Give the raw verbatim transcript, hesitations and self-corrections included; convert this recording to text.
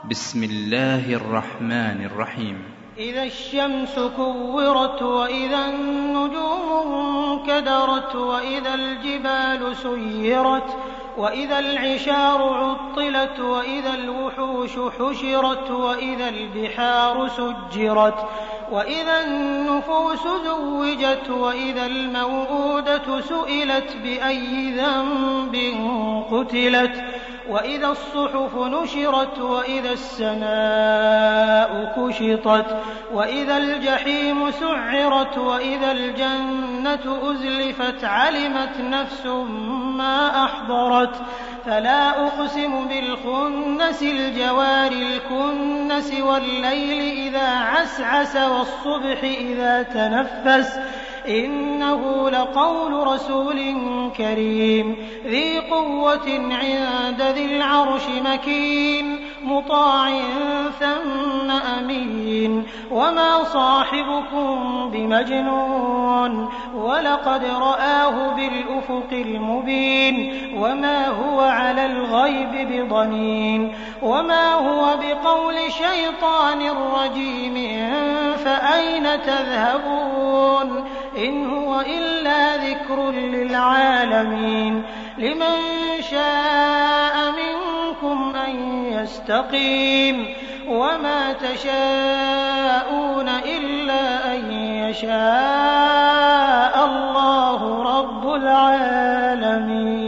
بسم الله الرحمن الرحيم. إذا الشمس كورت وإذا النجوم انكدرت وإذا الجبال سيرت وإذا العشار عطلت وإذا الوحوش حشرت وإذا البحار سجرت وإذا النفوس زوجت وإذا الموءودة سئلت بأي ذنب قتلت وإذا الصحف نشرت وإذا السماء كشطت وإذا الجحيم سعرت وإذا الجنة أزلفت علمت نفس ما أحضرت فلا أقسم بالخنس الجوار الكنس والليل إذا عسعس والصبح إذا تنفس إنه لقول رسول كريم ذي قوة عند ذي العرش مكين مطاع ثم أمين وما صاحبكم بمجنون ولقد رآه بالأفق المبين وما هو على الغيب بضنين وما هو بقول شيطان رجيم فأين تذهبون إن هو إلا ذكر للعالمين لمن شاء منكم أن يستقيم وما تشاءون إلا أن يشاء الله رب العالمين.